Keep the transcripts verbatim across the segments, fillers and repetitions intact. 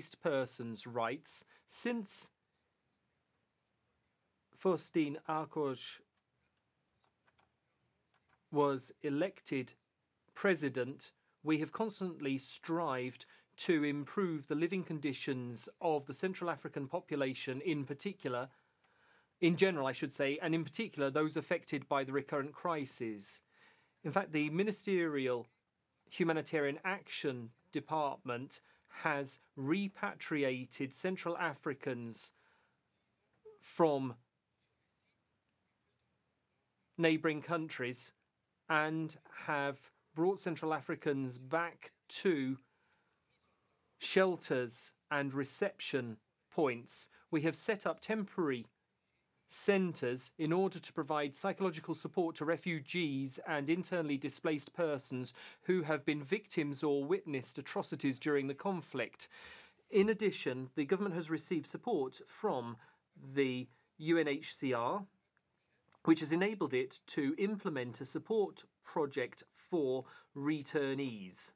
displaced persons' rights. Since Faustin Archange was elected president, we have constantly strived to improve the living conditions of the Central African population in particular, in general, I should say, and in particular those affected by the recurrent crises. In fact, the Ministerial Humanitarian Action Department has repatriated Central Africans from neighbouring countries and have brought Central Africans back to shelters and reception points. We have set up temporary centres in order to provide psychological support to refugees and internally displaced persons who have been victims or witnessed atrocities during the conflict. In addition, the government has received support from the U N H C R, which has enabled it to implement a support project for returnees.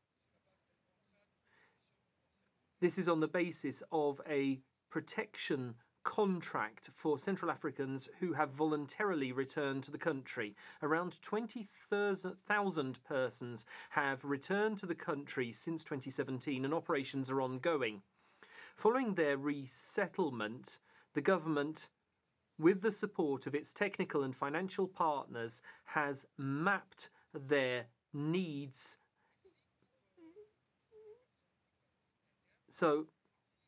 This is on the basis of a protection contract for Central Africans who have voluntarily returned to the country. Around twenty thousand persons have returned to the country since twenty seventeen, and operations are ongoing. Following their resettlement, the government, with the support of its technical and financial partners, has mapped their needs. So,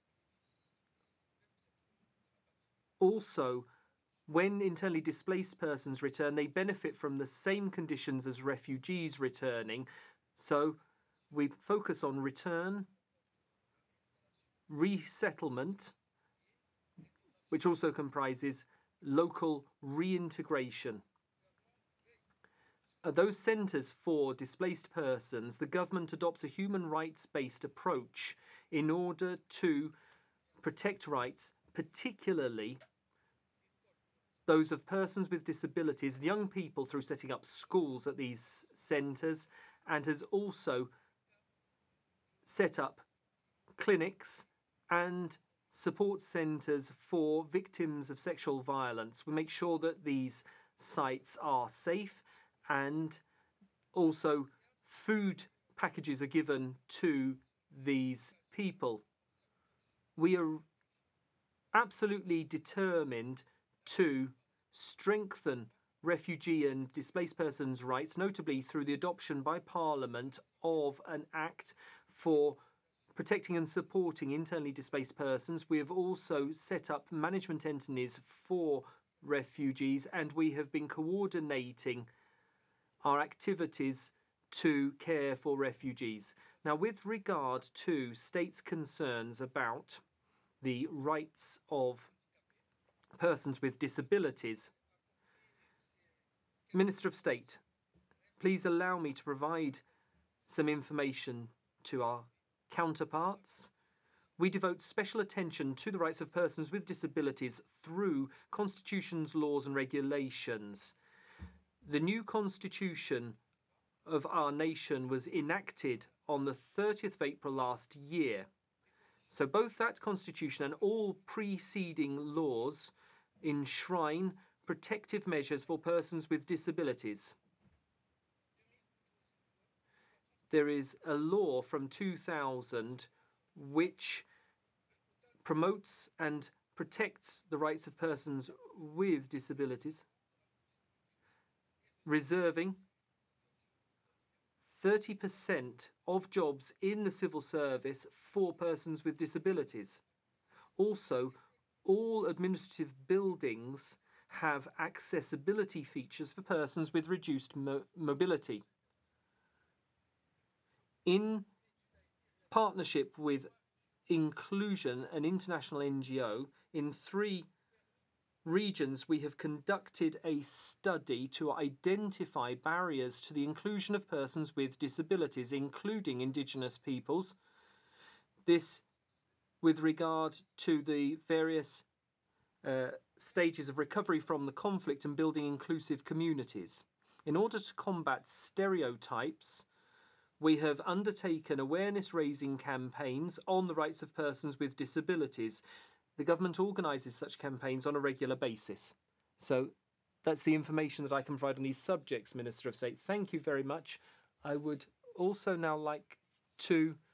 also, when internally displaced persons return, they benefit from the same conditions as refugees returning. So, we focus on return, resettlement, which also comprises local reintegration. At those centres for displaced persons, the government adopts a human rights-based approach in order to protect rights, particularly those of persons with disabilities and young people, through setting up schools at these centres, and has also set up clinics and support centres for victims of sexual violence. We make sure that these sites are safe, and also food packages are given to these people. We are absolutely determined to strengthen refugee and displaced persons' rights, notably through the adoption by Parliament of an act for protecting and supporting internally displaced persons. We have also set up management entities for refugees, and we have been coordinating our activities to care for refugees. Now, with regard to states' concerns about the rights of persons with disabilities, Minister of State, please allow me to provide some information to our counterparts. We devote special attention to the rights of persons with disabilities through constitutions, laws and regulations. The new constitution of our nation was enacted on the thirtieth of April last year. So both that constitution and all preceding laws enshrine protective measures for persons with disabilities. There is a law from two thousand which promotes and protects the rights of persons with disabilities, reserving thirty percent of jobs in the civil service for persons with disabilities. Also, all administrative buildings have accessibility features for persons with reduced mo mobility. In partnership with Inclusion, an international N G O, in three regions we have conducted a study to identify barriers to the inclusion of persons with disabilities, including indigenous peoples. This with regard to the various uh, stages of recovery from the conflict and building inclusive communities. In order to combat stereotypes, We have undertaken awareness raising campaigns on the rights of persons with disabilities. The government organises such campaigns on a regular basis. So that's the information that I can provide on these subjects, Minister of State. Thank you very much. I would also now like to